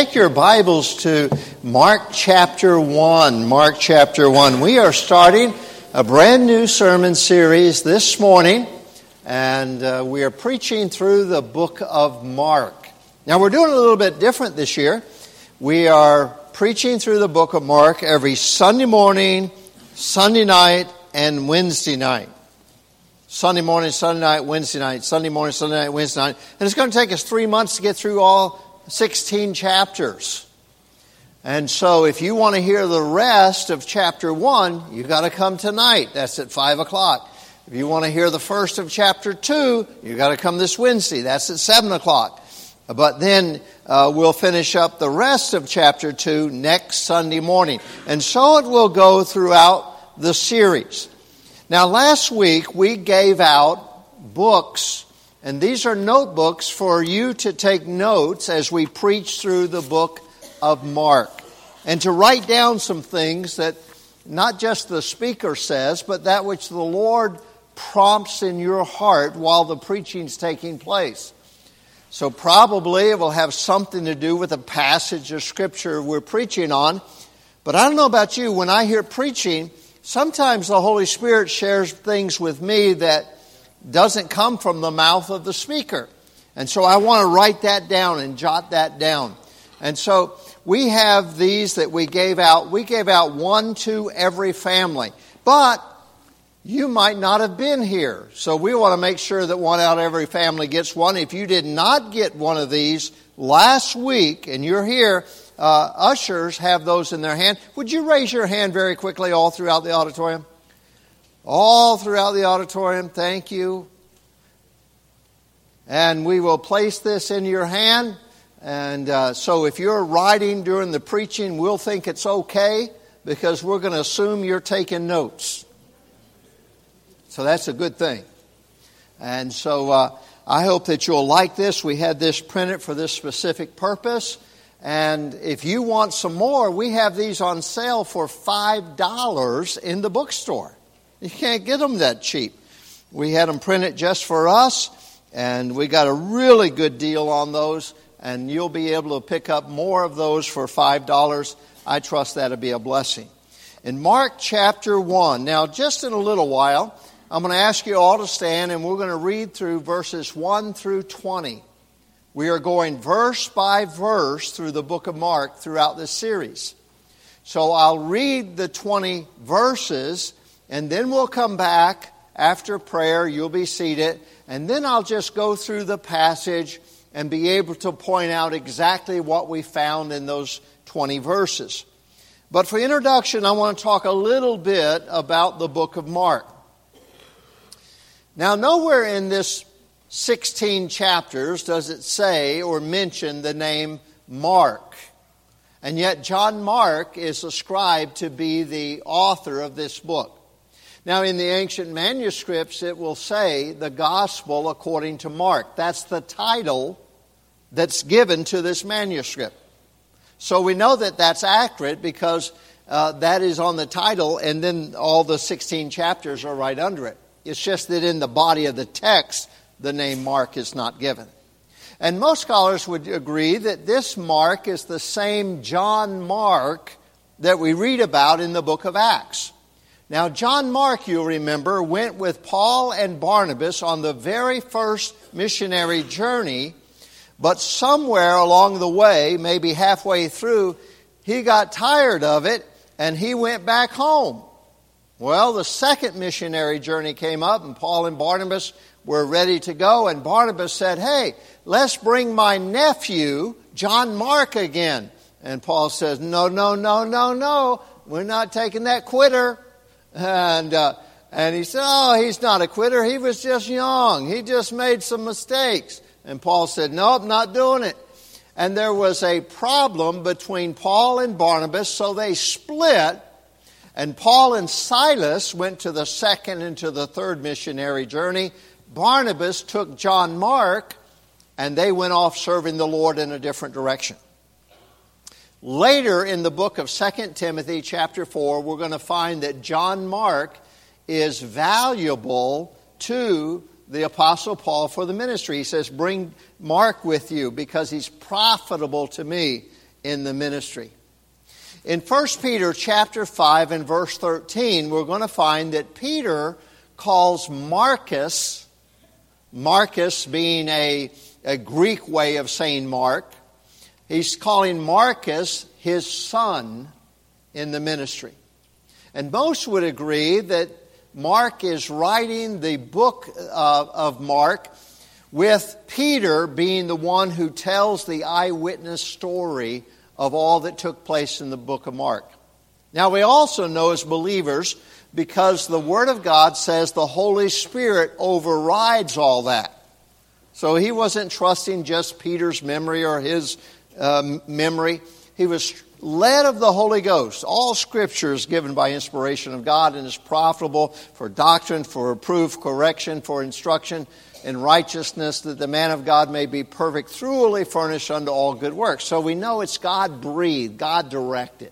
take your Bibles to Mark chapter 1. Mark chapter 1. We are starting a brand new sermon series this morning, and we are preaching through the book of Mark. Now, we're doing a little bit different this year. We are preaching through the book of Mark every Sunday morning, Sunday night, and Wednesday night. Sunday morning, Sunday night, Wednesday night, Sunday morning, Sunday night, Wednesday night. And it's going to take us 3 months to get through all 16 chapters. And so if you want to hear the rest of chapter 1, you've got to come tonight. That's at 5 o'clock. If you want to hear the first of chapter 2, you've got to come this Wednesday. That's at 7 o'clock. But then we'll finish up the rest of chapter 2 next Sunday morning. And so it will go throughout the series. Now, last week we gave out books, and these are notebooks for you to take notes as we preach through the book of Mark, and to write down some things that not just the speaker says, but that which the Lord prompts in your heart while the preaching's taking place. So probably it will have something to do with a passage of Scripture we're preaching on. But I don't know about you, when I hear preaching, sometimes the Holy Spirit shares things with me that doesn't come from the mouth of the speaker. And so I want to write that down and jot that down. And so we have these that we gave out. We gave out one to every family. But you might not have been here. So we want to make sure that one out of every family gets one. If you did not get one of these last week and you're here, ushers have those in their hand. Would you raise your hand very quickly all throughout the auditorium? All throughout the auditorium. Thank you. And we will place this in your hand. And so if you're writing during the preaching, we'll think it's okay because we're going to assume you're taking notes. So that's a good thing. And so I hope that you'll like this. We had this printed for this specific purpose. And if you want some more, we have these on sale for $5 in the bookstore. You can't get them that cheap. We had them printed just for us, and we got a really good deal on those, and you'll be able to pick up more of those for $5. I trust that'll be a blessing. In Mark chapter 1, now just in a little while, I'm going to ask you all to stand, and we're going to read through verses 1 through 20. We are going verse by verse through the book of Mark throughout this series. So I'll read the 20 verses, and then we'll come back after prayer. You'll be seated, and then I'll just go through the passage and be able to point out exactly what we found in those 20 verses. But for introduction, I want to talk a little bit about the book of Mark. Now, nowhere in this 16 chapters does it say or mention the name Mark. And yet John Mark is ascribed to be the author of this book. Now in the ancient manuscripts it will say the Gospel according to Mark. That's the title that's given to this manuscript. So we know that that's accurate because that is on the title, and then all the 16 chapters are right under it. It's just that in the body of the text the name Mark is not given. And most scholars would agree that this Mark is the same John Mark that we read about in the book of Acts. Now, John Mark, you'll remember, went with Paul and Barnabas on the very first missionary journey, but somewhere along the way, maybe halfway through, he got tired of it and he went back home. Well, the second missionary journey came up, and Paul and Barnabas were ready to go, and Barnabas said, "Hey, let's bring my nephew, John Mark, again." And Paul says, No, we're not taking that quitter. And he said, "Oh, he's not a quitter. He was just young. He just made some mistakes." And Paul said, "Nope, not doing it." And there was a problem between Paul and Barnabas, so they split. And Paul and Silas went to the second and to the third missionary journey. Barnabas took John Mark, and they went off serving the Lord in a different direction. Later in the book of 2 Timothy chapter 4, we're going to find that John Mark is valuable to the Apostle Paul for the ministry. He says, "Bring Mark with you because he's profitable to me in the ministry. In 1 Peter chapter 5 and verse 13, we're going to find that Peter calls Marcus being a Greek way of saying Mark, he's calling Marcus his son in the ministry. And most would agree that Mark is writing the book of Mark with Peter being the one who tells the eyewitness story of all that took place in the book of Mark. Now we also know as believers, because the Word of God says the Holy Spirit overrides all that. So he wasn't trusting just Peter's memory or his memory. He was led of the Holy Ghost. All Scripture is given by inspiration of God and is profitable for doctrine, for reproof, correction, for instruction in righteousness, that the man of God may be perfect, thoroughly furnished unto all good works. So we know it's God-breathed, God-directed.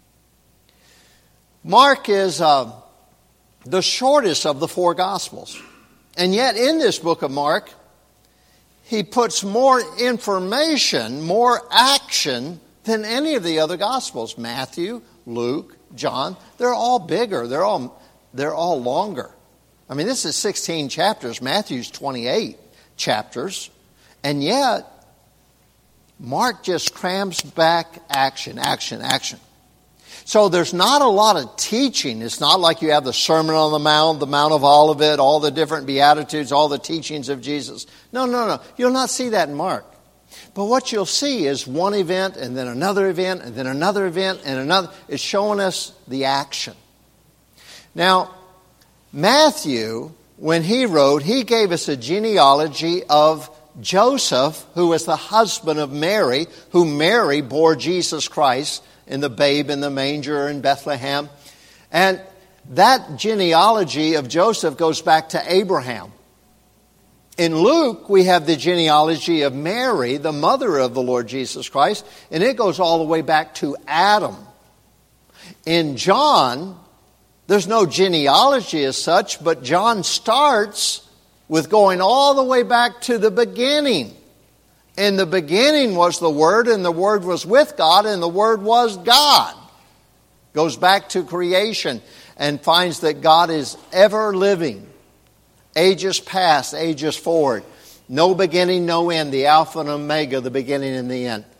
Mark is the shortest of the four Gospels. And yet in this book of Mark, he puts more information, more action than any of the other Gospels. Matthew, Luke, John, they're all bigger. They're all longer. I mean, this is 16 chapters. Matthew's 28 chapters. And yet, Mark just crams back action. So there's not a lot of teaching. It's not like you have the Sermon on the Mount of Olivet, all the different Beatitudes, all the teachings of Jesus. No. You'll not see that in Mark. But what you'll see is one event and then another event and then another event and another. It's showing us the action. Now, Matthew, when he wrote, he gave us a genealogy of Joseph, who was the husband of Mary, who Mary bore Jesus Christ in the babe in the manger in Bethlehem. And that genealogy of Joseph goes back to Abraham. In Luke, we have the genealogy of Mary, the mother of the Lord Jesus Christ, and it goes all the way back to Adam. In John, there's no genealogy as such, but John starts with going all the way back to the beginning. In the beginning was the Word, and the Word was with God, and the Word was God. Goes back to creation and finds that God is ever living. Ages past, ages forward. No beginning, no end. The Alpha and Omega, the beginning and the end.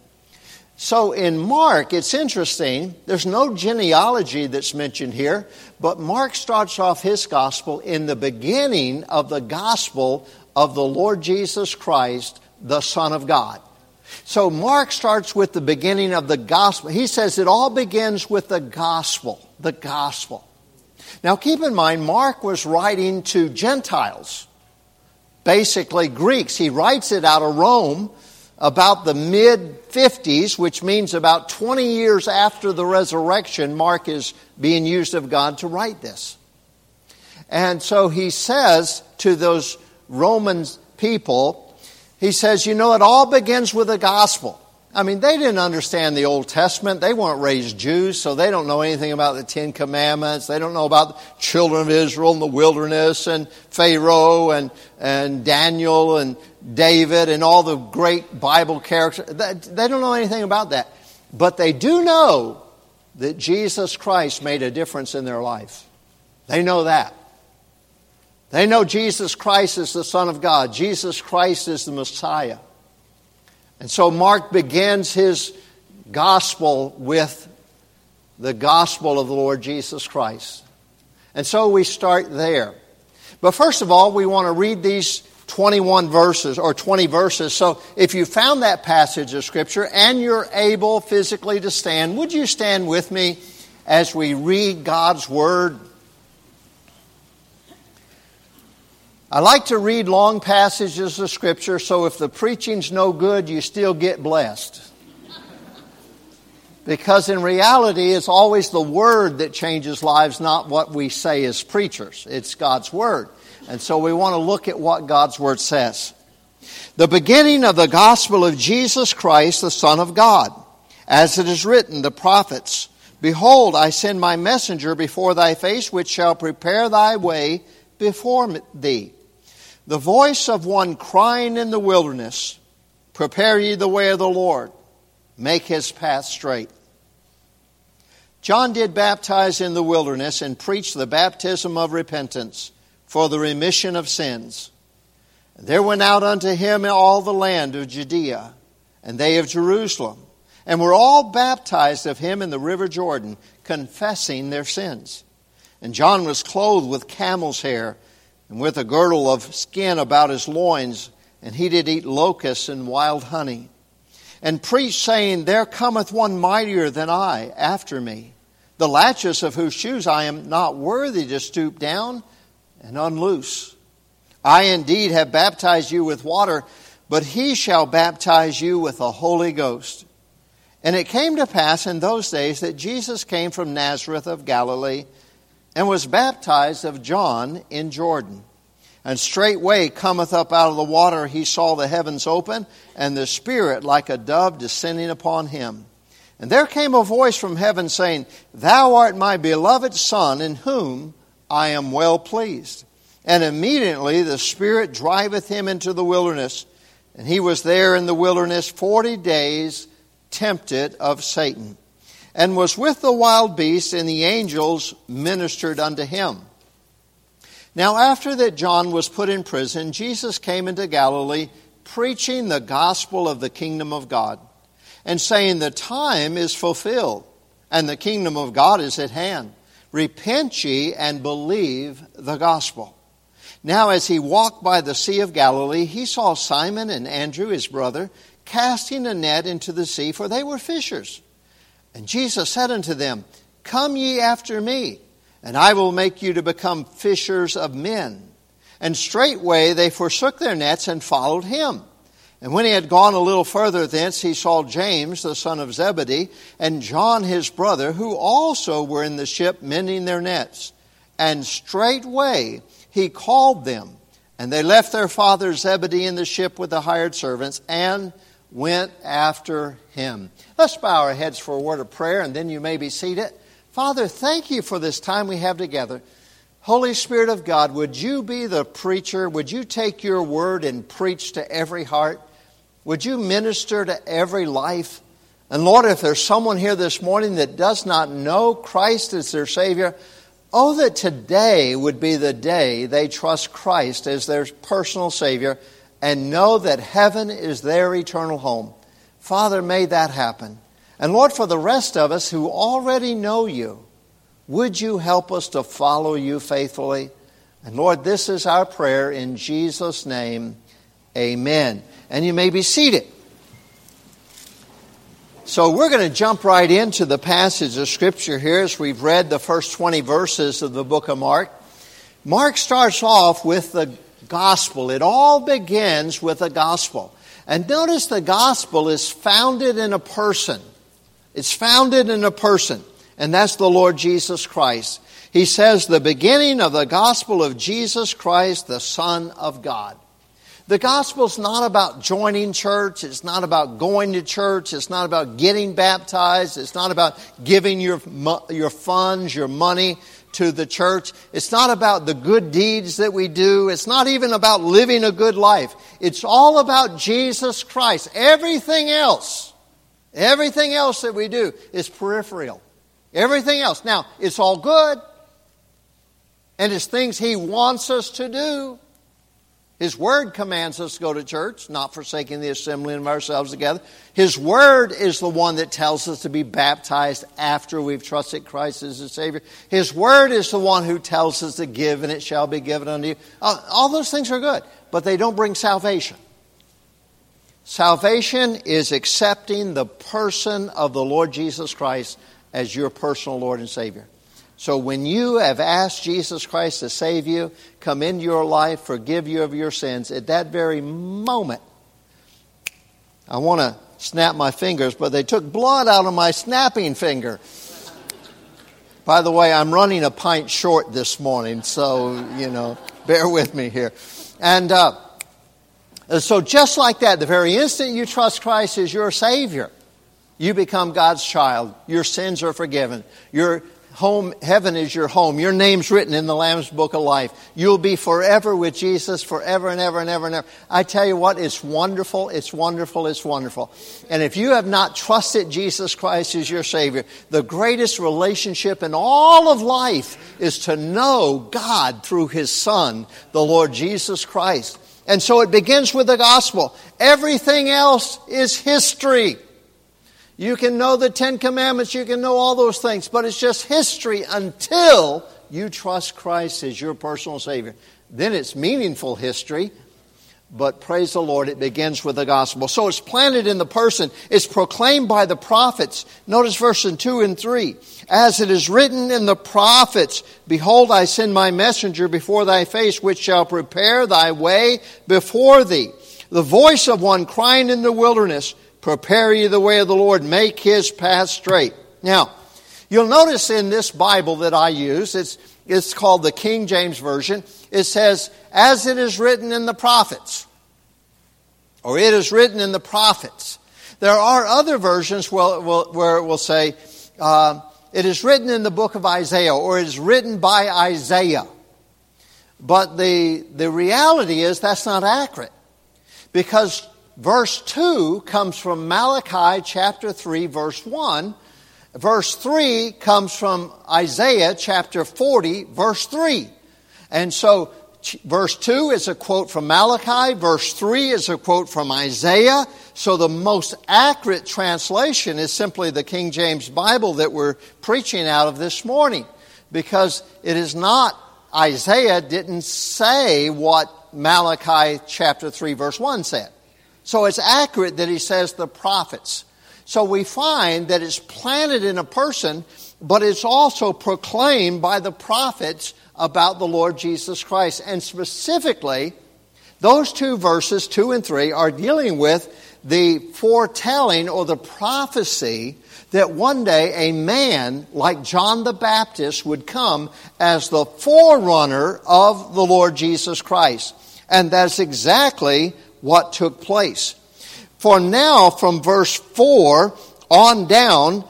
So in Mark, it's interesting. There's no genealogy that's mentioned here. But Mark starts off his gospel in the beginning of the gospel of the Lord Jesus Christ, the Son of God. So Mark starts with the beginning of the gospel. He says it all begins with the gospel. The gospel. Now keep in mind, Mark was writing to Gentiles, basically Greeks. He writes it out of Rome about the mid-50s, which means about 20 years after the resurrection. Mark is being used of God to write this. And so he says to those Roman people, he says, it all begins with the gospel. I mean, they didn't understand the Old Testament. They weren't raised Jews, so they don't know anything about the Ten Commandments. They don't know about the children of Israel in the wilderness and Pharaoh and Daniel and David and all the great Bible characters. They don't know anything about that. But they do know that Jesus Christ made a difference in their life. They know that. They know Jesus Christ is the Son of God. Jesus Christ is the Messiah. And so Mark begins his gospel with the gospel of the Lord Jesus Christ. And so we start there. But first of all, we want to read these 21 verses or 20 verses. So if you found that passage of Scripture and you're able physically to stand, would you stand with me as we read God's Word? I like to read long passages of Scripture, so if the preaching's no good, you still get blessed. Because in reality, it's always the Word that changes lives, not what we say as preachers. It's God's Word. And so we want to look at what God's Word says. The beginning of the gospel of Jesus Christ, the Son of God. As it is written, the prophets, behold, I send my messenger before thy face, which shall prepare thy way before thee. The voice of one crying in the wilderness, prepare ye the way of the Lord. make his path straight. John did baptize in the wilderness and preach the baptism of repentance for the remission of sins. There went out unto him all the land of Judea, and they of Jerusalem, and were all baptized of him in the river Jordan, confessing their sins. And John was clothed with camel's hair, and with a girdle of skin about his loins, and he did eat locusts and wild honey. And preached, saying, There cometh one mightier than I after me, the latches of whose shoes I am not worthy to stoop down and unloose. I indeed have baptized you with water, but he shall baptize you with the Holy Ghost. And it came to pass in those days that Jesus came from Nazareth of Galilee, and was baptized of John in Jordan. And straightway cometh up out of the water, he saw the heavens open, and the Spirit like a dove descending upon him. And there came a voice from heaven saying, Thou art my beloved Son, in whom I am well pleased. And immediately the Spirit driveth him into the wilderness. And he was there in the wilderness 40 days, tempted of Satan. And was with the wild beasts, and the angels ministered unto him. Now after that John was put in prison, Jesus came into Galilee, preaching the gospel of the kingdom of God, and saying, The time is fulfilled, and the kingdom of God is at hand. Repent ye and believe the gospel. Now as he walked by the Sea of Galilee, he saw Simon and Andrew his brother casting a net into the sea, for they were fishers. And Jesus said unto them, Come ye after me, and I will make you to become fishers of men. And straightway they forsook their nets and followed him. And when he had gone a little further thence, he saw James, the son of Zebedee, and John his brother, who also were in the ship mending their nets. And straightway he called them. And they left their father Zebedee in the ship with the hired servants, and went after him. Let's bow our heads for a word of prayer, and then you may be seated. Father, thank you for this time we have together. Holy Spirit of God, would you be the preacher? Would you take your word and preach to every heart? Would you minister to every life? And Lord, if there's someone here this morning that does not know Christ as their Savior, oh, that today would be the day they trust Christ as their personal Savior and know that heaven is their eternal home. Father, may that happen. And Lord, for the rest of us who already know you, would you help us to follow you faithfully? And Lord, this is our prayer in Jesus' name. Amen. And you may be seated. So we're going to jump right into the passage of Scripture here as we've read the first 20 verses of the book of Mark. Mark starts off with the gospel. It all begins with a gospel. And notice the gospel is founded in a person. It's founded in a person, and that's the Lord Jesus Christ. He says, the beginning of the gospel of Jesus Christ, the Son of God. The gospel's not about joining church. It's not about going to church. It's not about getting baptized. It's not about giving your funds, your money to the church. It's not about the good deeds that we do. It's not even about living a good life. It's all about Jesus Christ. Everything else that we do is peripheral. Everything else. Now, it's all good, and it's things He wants us to do. His Word commands us to go to church, not forsaking the assembling of ourselves together. His Word is the one that tells us to be baptized after we've trusted Christ as the Savior. His Word is the one who tells us to give, and it shall be given unto you. All those things are good, but they don't bring salvation. Salvation is accepting the person of the Lord Jesus Christ as your personal Lord and Savior. So when you have asked Jesus Christ to save you, come into your life, forgive you of your sins, at that very moment, I want to snap my fingers, but they took blood out of my snapping finger. By the way, I'm running a pint short this morning, so, bear with me here. And so just like that, the very instant you trust Christ as your Savior, you become God's child. Your sins are forgiven. Your heaven is your home. Your name's written in the Lamb's Book of Life. You'll be forever with Jesus, forever and ever and ever and ever. I tell you what, it's wonderful, it's wonderful, it's wonderful. And if you have not trusted Jesus Christ as your Savior, the greatest relationship in all of life is to know God through His Son, the Lord Jesus Christ. And so it begins with the gospel. Everything else is history. You can know the Ten Commandments, you can know all those things, but it's just history until you trust Christ as your personal Savior. Then it's meaningful history, but praise the Lord, it begins with the gospel. So it's planted in the person, it's proclaimed by the prophets. Notice verses 2 and 3. As it is written in the prophets, behold, I send my messenger before thy face, which shall prepare thy way before thee. The voice of one crying in the wilderness, prepare ye the way of the Lord, make His path straight. Now, you'll notice in this Bible that I use, it's called the King James Version, it says, as it is written in the prophets, or it is written in the prophets. There are other versions where it will say, it is written in the book of Isaiah, or it is written by Isaiah. But the reality is that's not accurate, because Verse 2 comes from Malachi chapter 3, verse 1. Verse 3 comes from Isaiah chapter 40, verse 3. And so verse 2 is a quote from Malachi. Verse 3 is a quote from Isaiah. So the most accurate translation is simply the King James Bible that we're preaching out of this morning. Because it is not, Isaiah didn't say what Malachi chapter 3, verse 1 said. So it's accurate that he says the prophets. So we find that it's planted in a person, but it's also proclaimed by the prophets about the Lord Jesus Christ. And specifically, those two verses, 2 and 3, are dealing with the foretelling or the prophecy that one day a man like John the Baptist would come as the forerunner of the Lord Jesus Christ. And that's exactly what took place. For now, from verse 4 on down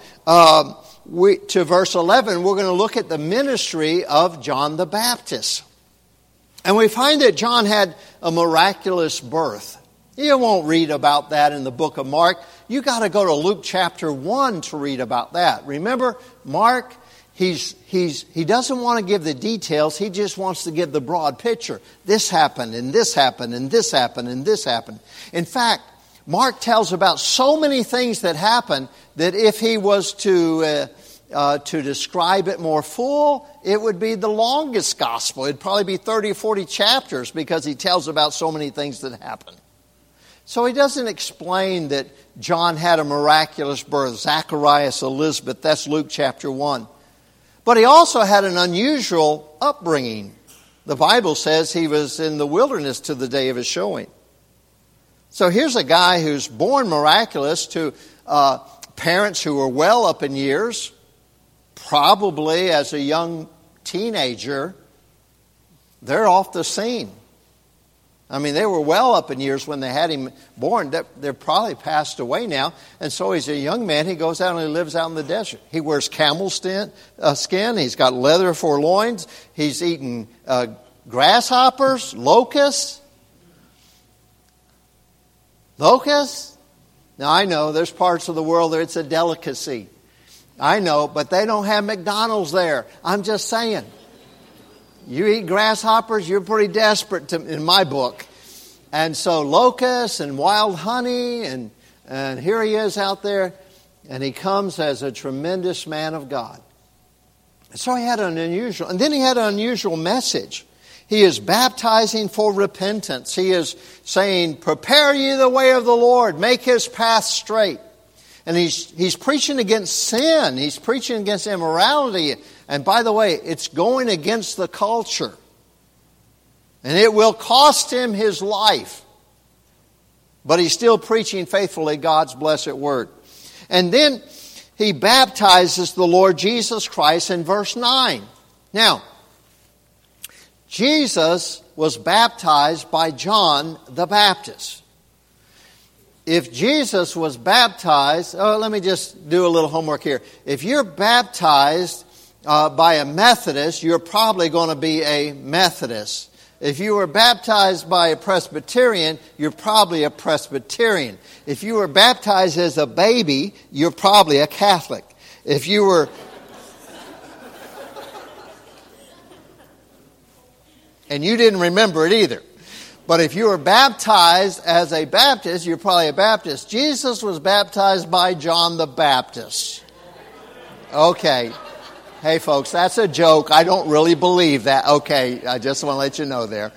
to verse 11, we're going to look at the ministry of John the Baptist. And we find that John had a miraculous birth. You won't read about that in the book of Mark. You got to go to Luke chapter 1 to read about that. Remember, Mark, he doesn't want to give the details. He just wants to give the broad picture. This happened, and this happened, and this happened, and this happened. In fact, Mark tells about so many things that happened that if he was to describe it more full, it would be the longest gospel. It'd probably be 30 or 40 chapters because he tells about so many things that happened. So he doesn't explain that John had a miraculous birth, Zacharias, Elizabeth. That's Luke chapter 1. But he also had an unusual upbringing. The Bible says he was in the wilderness to the day of his showing. So here's a guy who's born miraculous to parents who were well up in years, probably as a young teenager. They're off the scene. I mean, they were well up in years when they had him born. They're probably passed away now. And so he's a young man. He goes out and he lives out in the desert. He wears camel skin. He's got leather for loins. He's eating grasshoppers, locusts. Locusts? Now, I know there's parts of the world where it's a delicacy. I know, but they don't have McDonald's there. I'm just saying. You eat grasshoppers, you're pretty desperate in my book. And so locusts and wild honey, and here he is out there, and he comes as a tremendous man of God. So he had an unusual message. He is baptizing for repentance. He is saying, prepare ye the way of the Lord, make His path straight. And he's preaching against sin. He's preaching against immorality. And by the way, it's going against the culture. And it will cost him his life. But he's still preaching faithfully God's blessed word. And then he baptizes the Lord Jesus Christ in verse 9. Now, Jesus was baptized by John the Baptist. If Jesus was baptized, let me just do a little homework here. If you're baptized by a Methodist, you're probably going to be a Methodist. If you were baptized by a Presbyterian, you're probably a Presbyterian. If you were baptized as a baby, you're probably a Catholic. If you were... and you didn't remember it either. But if you were baptized as a Baptist, you're probably a Baptist. Jesus was baptized by John the Baptist. Okay. Hey, folks, that's a joke. I don't really believe that. Okay, I just want to let you know there.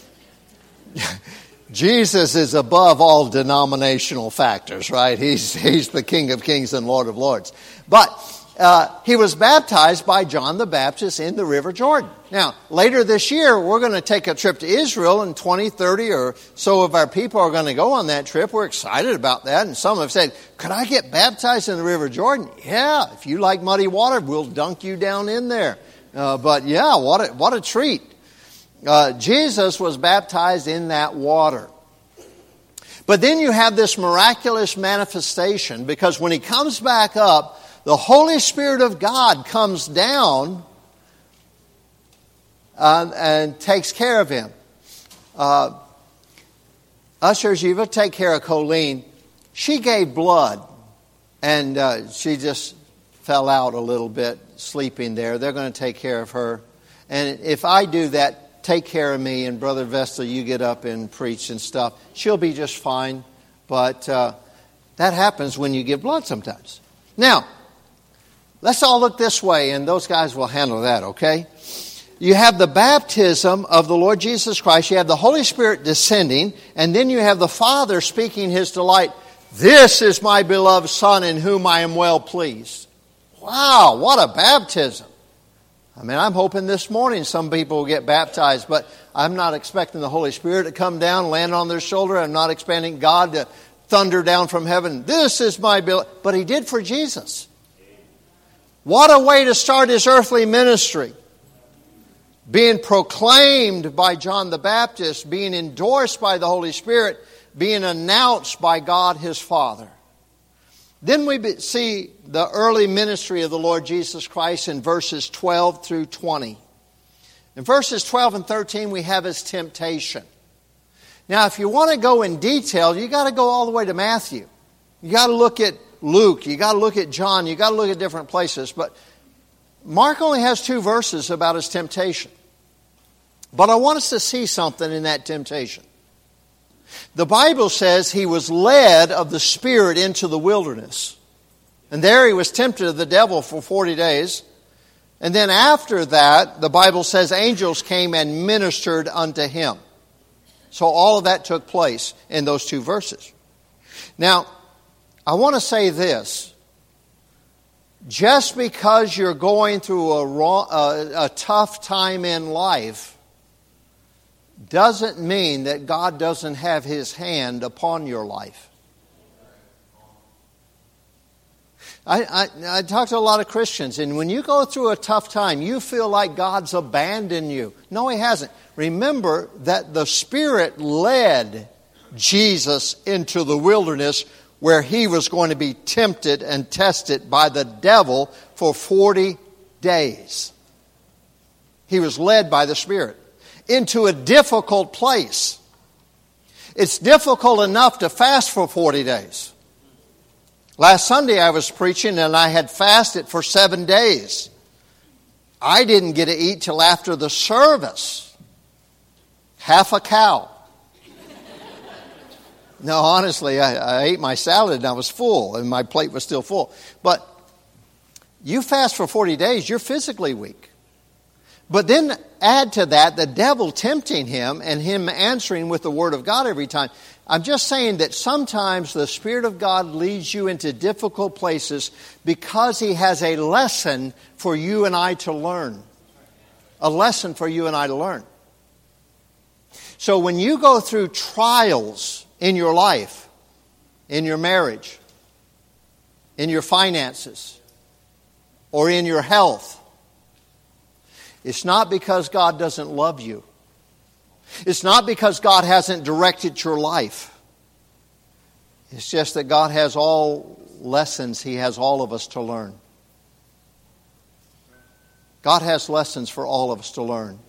Jesus is above all denominational factors, right? He's the King of Kings and Lord of Lords. But he was baptized by John the Baptist in the River Jordan. Now, later this year, we're going to take a trip to Israel, and 20, 30 or so of our people are going to go on that trip. We're excited about that, and some have said, could I get baptized in the River Jordan? Yeah, if you like muddy water, we'll dunk you down in there. But yeah, what a treat. Jesus was baptized in that water. But then you have this miraculous manifestation, because when he comes back up, the Holy Spirit of God comes down and takes care of him. Ushers, you will take care of Colleen. She gave blood, and she just fell out a little bit, sleeping there. They're going to take care of her. And if I do that, take care of me, and Brother Vestal, you get up and preach and stuff. She'll be just fine, but that happens when you give blood sometimes. Now, let's all look this way, and those guys will handle that, okay? You have the baptism of the Lord Jesus Christ. You have the Holy Spirit descending, and then you have the Father speaking His delight. This is my beloved Son in whom I am well pleased. Wow, what a baptism. I mean, I'm hoping this morning some people will get baptized, but I'm not expecting the Holy Spirit to come down, land on their shoulder. I'm not expecting God to thunder down from heaven. This is my beloved. But He did for Jesus. What a way to start His earthly ministry. Being proclaimed by John the Baptist, being endorsed by the Holy Spirit, being announced by God His Father. Then we see the early ministry of the Lord Jesus Christ in verses 12 through 20. In verses 12 and 13 we have His temptation. Now if you want to go in detail, you got to go all the way to Matthew. You got to look at Luke, you got to look at John, you got to look at different places. But Mark only has 2 verses about His temptation. But I want us to see something in that temptation. The Bible says He was led of the Spirit into the wilderness. And there He was tempted of the devil for 40 days. And then after that, the Bible says angels came and ministered unto Him. So all of that took place in those 2 verses. Now, I want to say this. Just because you're going through a tough time in life doesn't mean that God doesn't have His hand upon your life. I talk to a lot of Christians, and when you go through a tough time, you feel like God's abandoned you. No, He hasn't. Remember that the Spirit led Jesus into the wilderness where He was going to be tempted and tested by the devil for 40 days. He was led by the Spirit into a difficult place. It's difficult enough to fast for 40 days. Last Sunday I was preaching and I had fasted for 7 days. I didn't get to eat till after the service. Half a cow. No, honestly, I ate my salad and I was full and my plate was still full. But you fast for 40 days, you're physically weak. But then add to that the devil tempting him and him answering with the Word of God every time. I'm just saying that sometimes the Spirit of God leads you into difficult places because He has a lesson for you and I to learn. A lesson for you and I to learn. So when you go through trials in your life, in your marriage, in your finances, or in your health, it's not because God doesn't love you. It's not because God hasn't directed your life. It's just that God has all lessons He has all of us to learn. God has lessons for all of us to learn.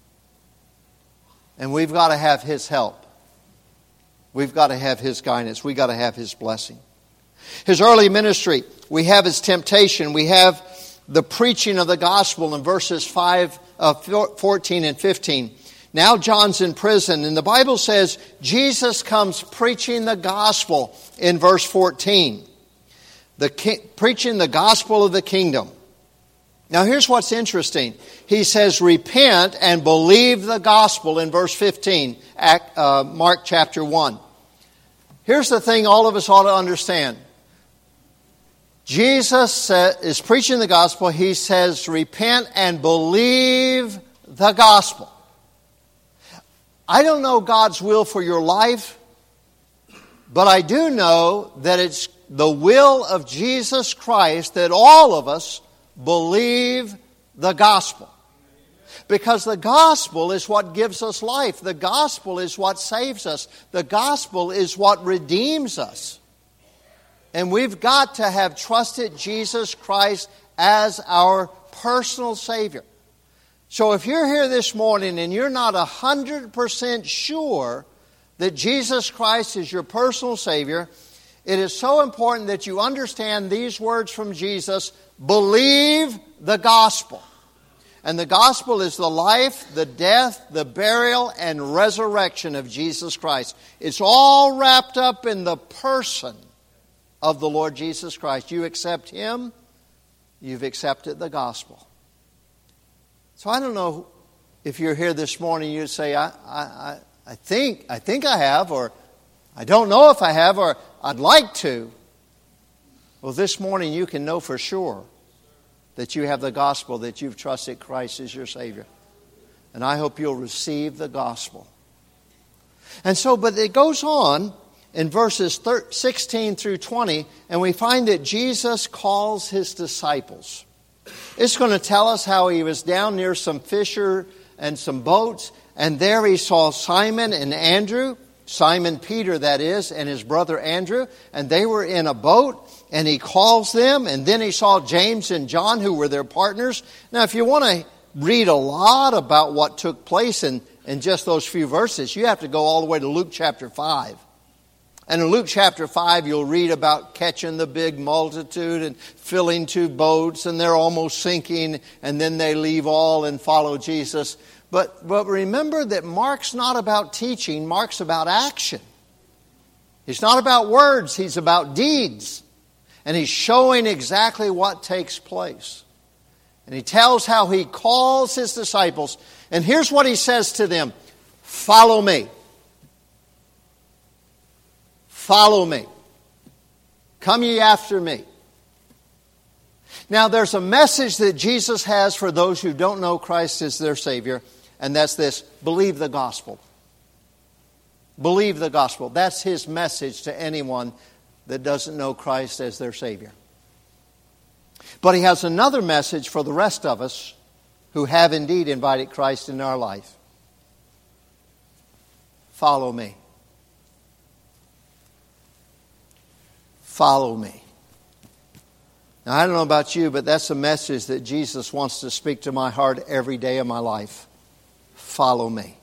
And we've got to have His help. We've got to have His guidance. We've got to have His blessing. His early ministry, we have His temptation. We have the preaching of the gospel in verses 14 and 15. Now John's in prison, and the Bible says Jesus comes preaching the gospel in verse 14. Preaching the gospel of the kingdom. Now here's what's interesting. He says, repent and believe the gospel in verse 15, Mark chapter 1. Here's the thing all of us ought to understand. Jesus is preaching the gospel. He says, repent and believe the gospel. I don't know God's will for your life, but I do know that it's the will of Jesus Christ that all of us believe the gospel. Because the gospel is what gives us life. The gospel is what saves us. The gospel is what redeems us. And we've got to have trusted Jesus Christ as our personal Savior. So if you're here this morning and you're not 100% sure that Jesus Christ is your personal Savior, it is so important that you understand these words from Jesus: believe the gospel. And the gospel is the life, the death, the burial, and resurrection of Jesus Christ. It's all wrapped up in the person of the Lord Jesus Christ. You accept Him, you've accepted the gospel. So I don't know if you're here this morning, you'd say, I think I have, or I don't know if I have, or I'd like to. Well, this morning you can know for sure that you have the gospel, that you've trusted Christ as your Savior. And I hope you'll receive the gospel. And so, but it goes on in verses 16 through 20, and we find that Jesus calls His disciples. It's going to tell us how He was down near some fisher and some boats, and there He saw Simon and Andrew, Simon Peter that is, and his brother Andrew, and they were in a boat, and He calls them, and then He saw James and John, who were their partners. Now, if you want to read a lot about what took place in just those few verses, you have to go all the way to Luke chapter 5. And in Luke chapter 5, you'll read about catching the big multitude and filling 2 boats, and they're almost sinking, and then they leave all and follow Jesus. But remember that Mark's not about teaching, Mark's about action. He's not about words, he's about deeds. And he's showing exactly what takes place. And he tells how he calls his disciples. And here's what he says to them: follow me. Follow me. Come ye after me. Now there's a message that Jesus has for those who don't know Christ as their Savior, and that's this: believe the gospel. Believe the gospel. That's His message to anyone that doesn't know Christ as their Savior. But He has another message for the rest of us who have indeed invited Christ in our life. Follow me. Follow me. Now, I don't know about you, but that's a message that Jesus wants to speak to my heart every day of my life. Follow me.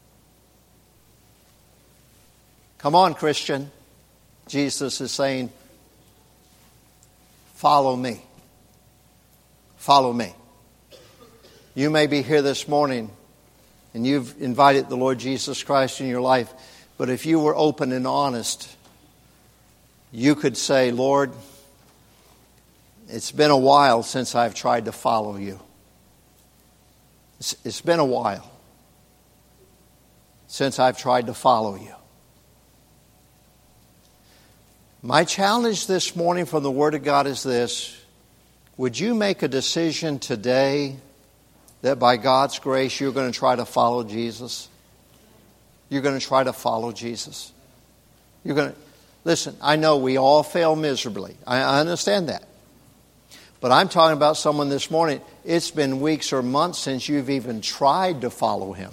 Come on, Christian. Jesus is saying, follow me. Follow me. You may be here this morning and you've invited the Lord Jesus Christ in your life, but if you were open and honest, you could say, Lord, it's been a while since I've tried to follow you. It's been a while since I've tried to follow you. My challenge this morning from the Word of God is this: would you make a decision today that by God's grace you're going to try to follow Jesus? You're going to try to follow Jesus. You're going to... Listen, I know we all fail miserably. I understand that. But I'm talking about someone this morning, it's been weeks or months since you've even tried to follow Him.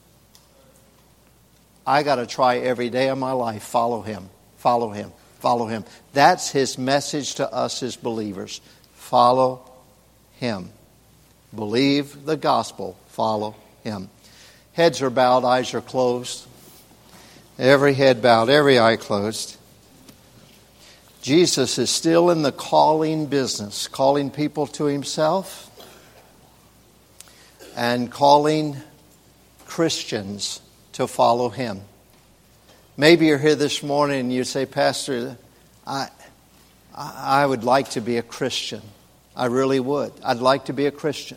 I got to try every day of my life. Follow Him. Follow Him. Follow Him. That's His message to us as believers. Follow Him. Believe the gospel. Follow Him. Heads are bowed, eyes are closed. Every head bowed, every eye closed. Jesus is still in the calling business, calling people to Himself and calling Christians to follow Him. Maybe you're here this morning and you say, Pastor, I would like to be a Christian. I really would. I'd like to be a Christian.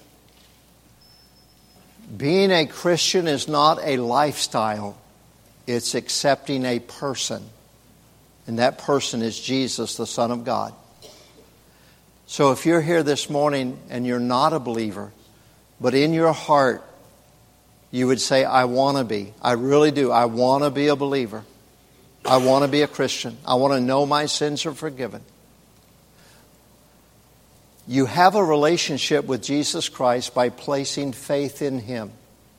Being a Christian is not a lifestyle. It's accepting a person. And that person is Jesus, the Son of God. So if you're here this morning and you're not a believer, but in your heart you would say, I want to be. I really do. I want to be a believer. I want to be a Christian. I want to know my sins are forgiven. You have a relationship with Jesus Christ by placing faith in Him.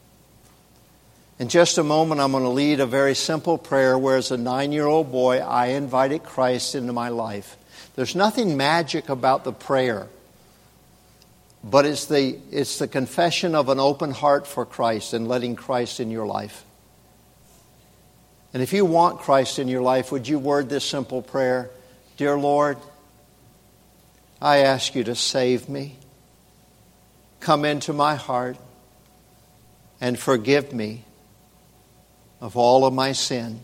In just a moment, I'm going to lead a very simple prayer where as a 9-year-old boy, I invited Christ into my life. There's nothing magic about the prayer, but it's the confession of an open heart for Christ and letting Christ in your life. And if you want Christ in your life, would you word this simple prayer? Dear Lord, I ask you to save me. Come into my heart and forgive me of all of my sin.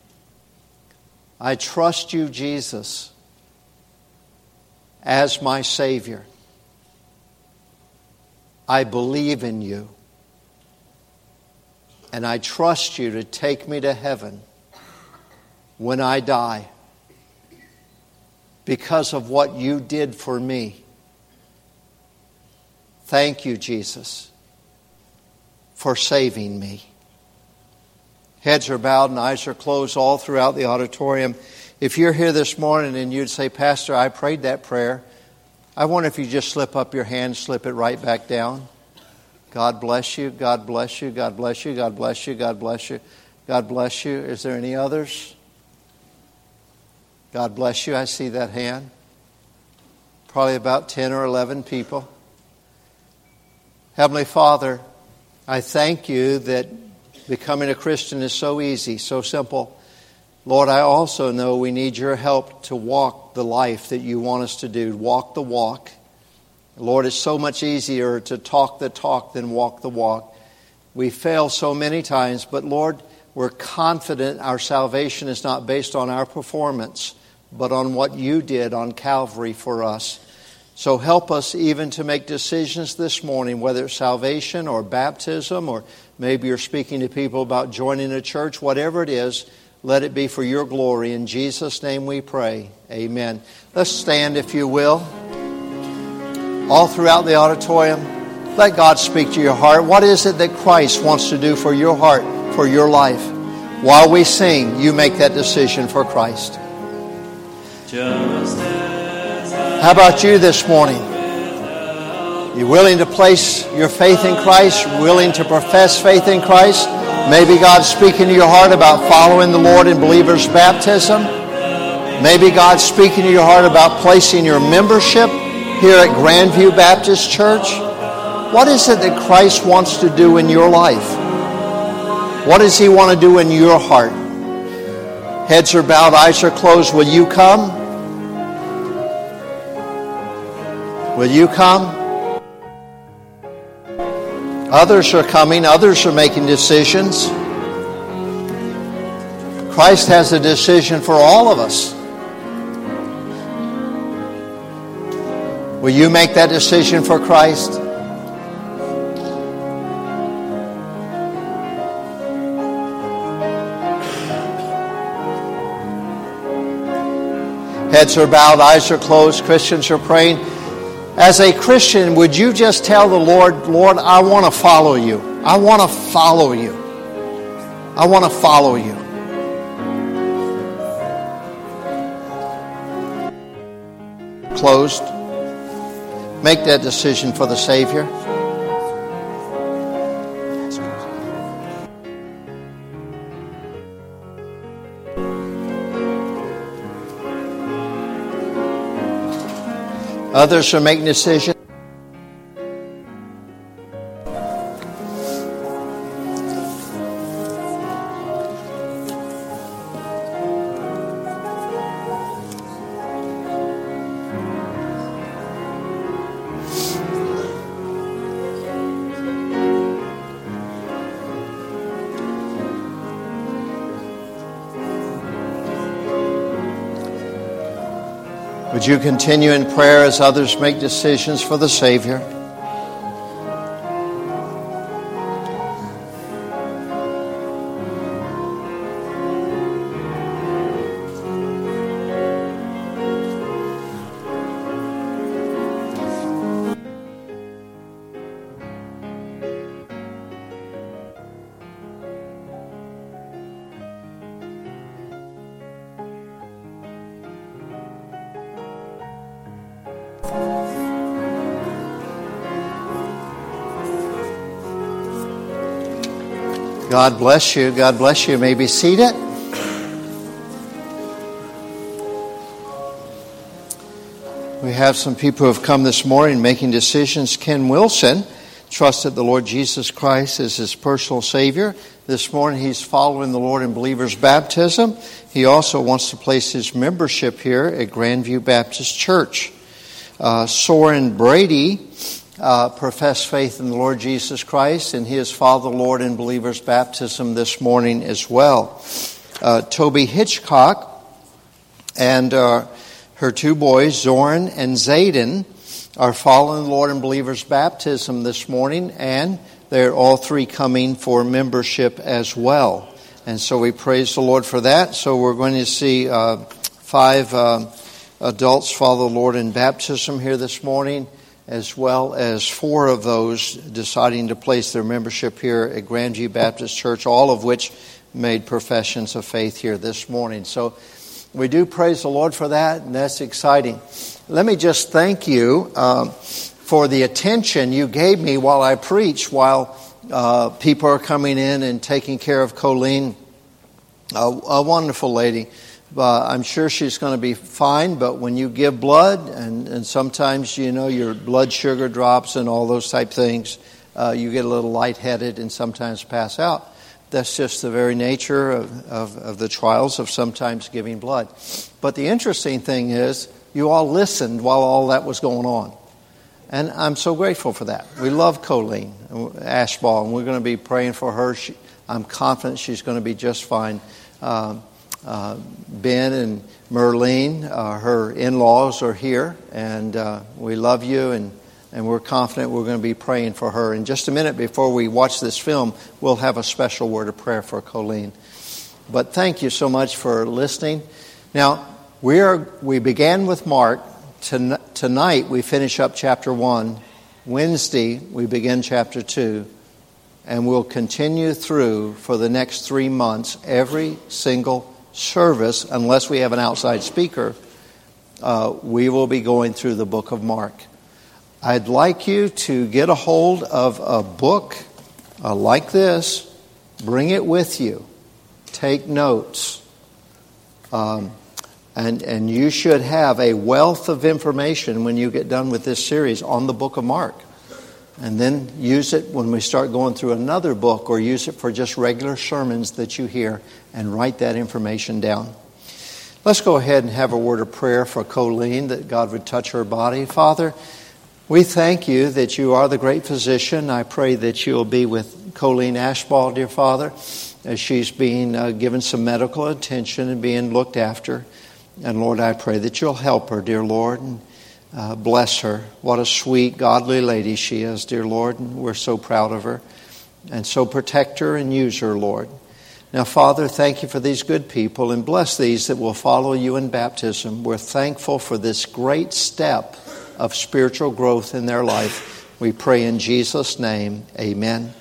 I trust you, Jesus, as my Savior. I believe in you. And I trust you to take me to heaven when I die because of what you did for me. Thank you, Jesus, for saving me. Heads are bowed and eyes are closed all throughout the auditorium. If you're here this morning and you'd say, Pastor, I prayed that prayer, I wonder if you just slip up your hand, slip it right back down. God bless you, God bless you, God bless you, God bless you, God bless you, God bless you. Is there any others? God bless you. I see that hand. Probably about 10 or 11 people. Heavenly Father, I thank you that becoming a Christian is so easy, so simple. Lord, I also know we need your help to walk the life that you want us to do. Walk the walk. Lord, it's so much easier to talk the talk than walk the walk. We fail so many times, but Lord, we're confident our salvation is not based on our performance, but on what you did on Calvary for us. So help us even to make decisions this morning, whether it's salvation or baptism, or maybe you're speaking to people about joining a church, whatever it is, let it be for your glory. In Jesus' name we pray. Amen. Let's stand, if you will. All throughout the auditorium, let God speak to your heart. What is it that Christ wants to do for your heart, for your life? While we sing, you make that decision for Christ. How about you this morning? You willing to place your faith in Christ? Willing to profess faith in Christ? Maybe God's speaking to your heart about following the Lord in believers' baptism. Maybe God's speaking to your heart about placing your membership here at Grandview Baptist Church. What is it that Christ wants to do in your life? What does He want to do in your heart? Heads are bowed, eyes are closed. Will you come? Will you come? Others are coming. Others are making decisions. Christ has a decision for all of us. Will you make that decision for Christ? Heads are bowed, eyes are closed. Christians are praying. As a Christian, would you just tell the Lord, Lord, I want to follow you. I want to follow you. I want to follow you. Closed. Make that decision for the Savior. Others are making decisions. Would you continue in prayer as others make decisions for the Savior? God bless you. God bless you. You may be seated. We have some people who have come this morning making decisions. Ken Wilson trusted the Lord Jesus Christ as his personal Savior. This morning he's following the Lord in believer's baptism. He also wants to place his membership here at Grandview Baptist Church. Soren Brady professed faith in the Lord Jesus Christ, and he has followed the Lord in believer's baptism this morning as well. Toby Hitchcock and her two boys, Zoran and Zayden, are following the Lord in believer's baptism this morning, and they're all three coming for membership as well. And so we praise the Lord for that. So we're going to see 5 adults follow the Lord in baptism here this morning, as well as 4 of those deciding to place their membership here at Grandview Baptist Church, all of which made professions of faith here this morning. So we do praise the Lord for that, and that's exciting. Let me just thank you for the attention you gave me while I preach, while people are coming in and taking care of Colleen, a wonderful lady. I'm sure she's going to be fine, but when you give blood, and sometimes, you know, your blood sugar drops and all those type things, you get a little lightheaded and sometimes pass out. That's just the very nature of the trials of sometimes giving blood. But the interesting thing is, you all listened while all that was going on. And I'm so grateful for that. We love Colleen Ashball, and we're going to be praying for her. I'm confident she's going to be just fine. Ben and Merlene, her in-laws, are here, and we love you, and we're confident we're going to be praying for her. In just a minute before we watch this film, we'll have a special word of prayer for Colleen. But thank you so much for listening. Now, we began with Mark. Tonight we finish up chapter 1. Wednesday we begin chapter 2. And we'll continue through for the next 3 months, every single service, unless we have an outside speaker, we will be going through the book of Mark. I'd like you to get a hold of a book like this. Bring it with you. Take notes. And you should have a wealth of information when you get done with this series on the book of Mark. And then use it when we start going through another book, or use it for just regular sermons that you hear, and write that information down. Let's go ahead and have a word of prayer for Colleen, that God would touch her body. Father, we thank you that you are the great physician. I pray that you'll be with Colleen Ashball, dear Father, as she's being given some medical attention and being looked after. And Lord, I pray that you'll help her, dear Lord, and bless her. What a sweet, godly lady she is, dear Lord, and we're so proud of her. And so protect her and use her, Lord. Now, Father, thank you for these good people, and bless these that will follow you in baptism. We're thankful for this great step of spiritual growth in their life. We pray in Jesus' name, amen.